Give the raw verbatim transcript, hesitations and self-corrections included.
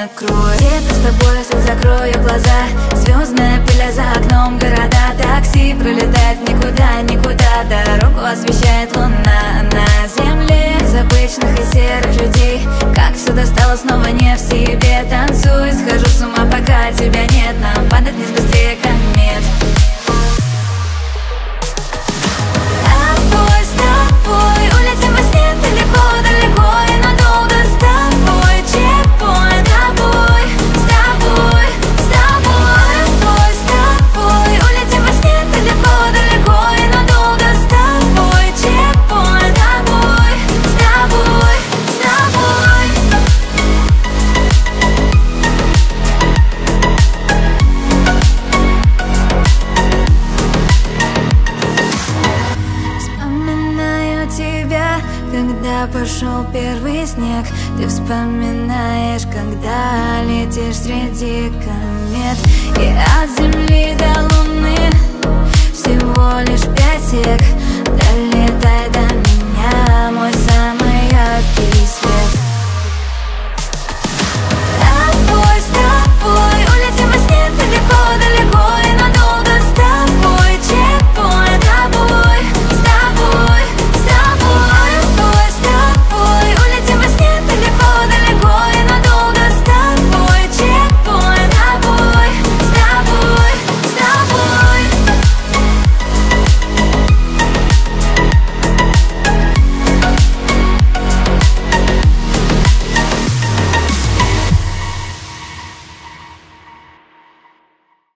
накроет. Где-то с тобой, если закрою глаза, звездная пыля за окном города. Такси пролетает никуда, никуда, дорогу освещает луна на земле. Из обычных и серых людей, как все достало, снова не в себе. Танцуй, схожу с ума, пока тебя нет. Нам падать вниз быстрее комет. Тобой, с тобой улетим во сне далеко, далеко и надолго. С тобой, чекпоинт, с тобой, с тобой, с тобой. Тобой, с тобой улетим во сне далеко, далеко и надолго. С тобой, чекпоинт, с тобой, с тобой, с тобой. Вспоминаю тебя, когда пошел первый снег. Ты вспоминаешь, когда летишь среди комет. И от земли